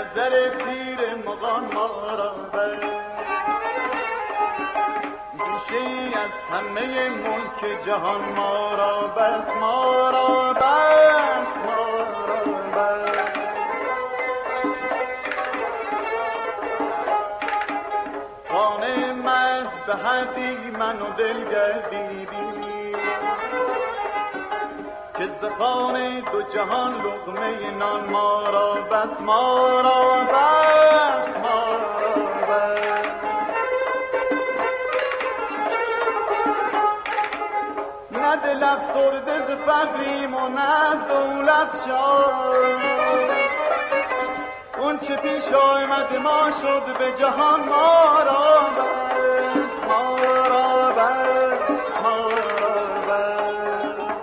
نظر پیر مغان ما را بر گوشه‌ای از همه ملک جهان ما را بس ما را بس ما را بس خانه مز به حدی من و دل گردیدی که زخانه دو جهان لقمه نان ما را بس ما را بس ما را بس نه دل افسرده ز فقریم و نه از دولت شاد اون چه پیش آمد ما شد به جهان ما را بس ما را بس ما را بس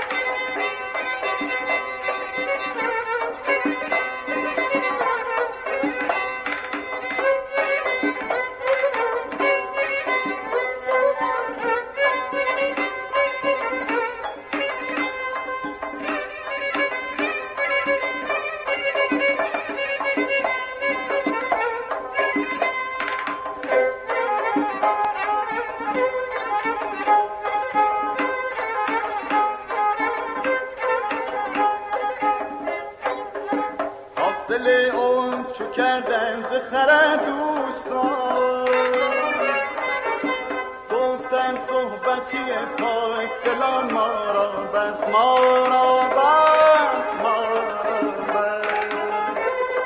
حاصل اون چو کردن ز خرد دوستان گفتن صحبتی پاک دلان ما را بس ما را بس ما را بس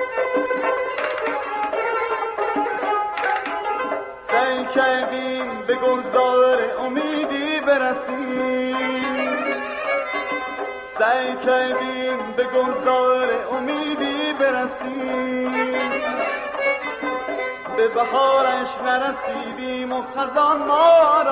سعی کردیم به گلزار امیدی برسیم سعی کردیم به گلزار امیدی برسیم به بهارش نرسیدیم و خزان ما